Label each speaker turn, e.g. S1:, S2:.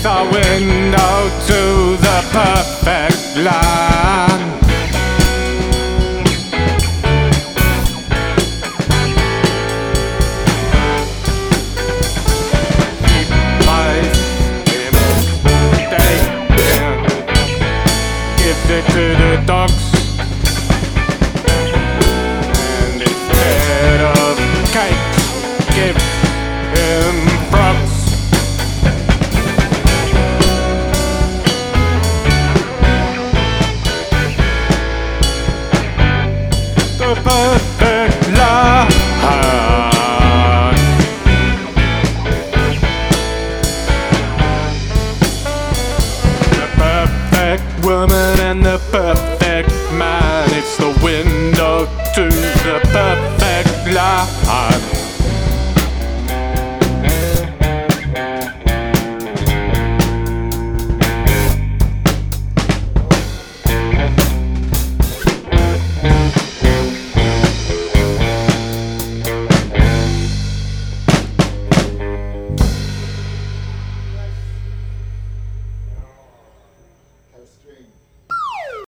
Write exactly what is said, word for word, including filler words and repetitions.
S1: the window to the perfect land. Life imitation gives it to the dogs, and instead of cake, gives him frogs. The perfect land. The perfect woman and